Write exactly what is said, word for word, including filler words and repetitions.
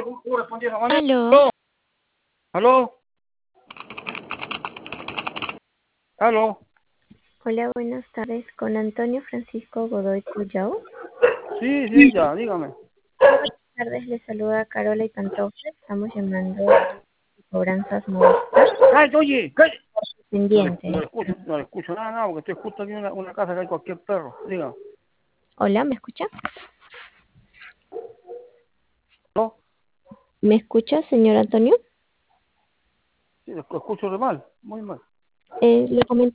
¿Cómo respondí de esa manera? Aló. ¿Aló? ¿Aló? Hola, buenas tardes. Con Antonio Francisco Godoy Collao. Sí, sí, ya, dígame. Buenas tardes, le saluda Carola y Pantoja. Estamos llamando de cobranzas Movistar ¡Ay, oye! ¿Qué? No le, pendiente. no le escucho, no le escucho nada, nada, porque estoy justo aquí en una, una casa que hay cualquier perro. Diga. Hola, ¿me escucha? ¿No? ¿Me escucha, señor Antonio? Sí, lo escucho re mal, muy mal. Eh, le comento